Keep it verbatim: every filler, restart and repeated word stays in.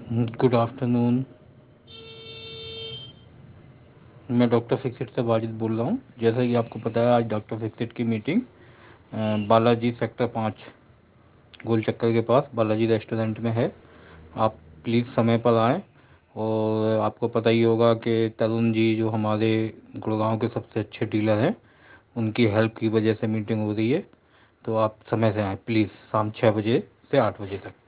Good afternoon. मैं doctor Fixit से वाजिद बोल रहा हूँ। जैसा कि आपको पता है, आज डॉक्टर फिक्सिट की मीटिंग अ, बालाजी सेक्टर पाँच गोल चक्कर के पास बालाजी रेस्टोरेंट में है। आप प्लीज़ समय पर आएँ। और आपको पता ही होगा कि तरुण जी जो हमारे गुड़गांव के सबसे अच्छे डीलर हैं, उनकी हेल्प की वजह से मीटिंग हो रही है। तो आप समय से आएँ प्लीज़, शाम छः बजे से आठ बजे तक।